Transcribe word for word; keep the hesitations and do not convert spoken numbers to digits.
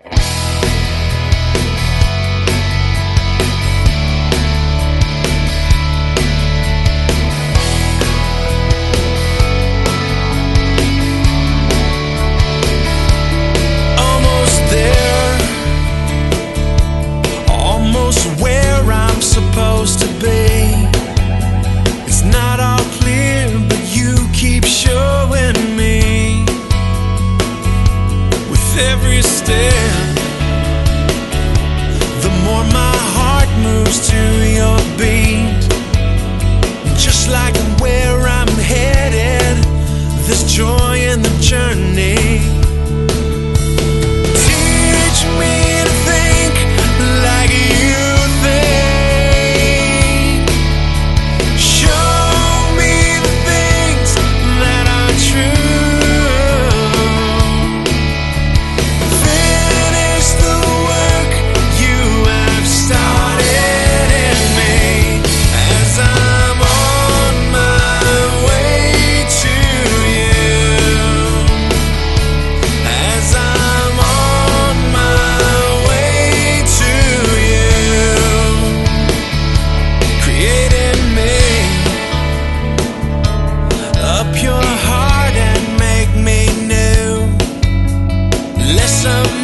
Every step, the more my heart moves to your beat. Just like where I'm headed, there's joy in the journey. Teach me to think like you think. Show me the things that are true. Up your heart and make me new. Less of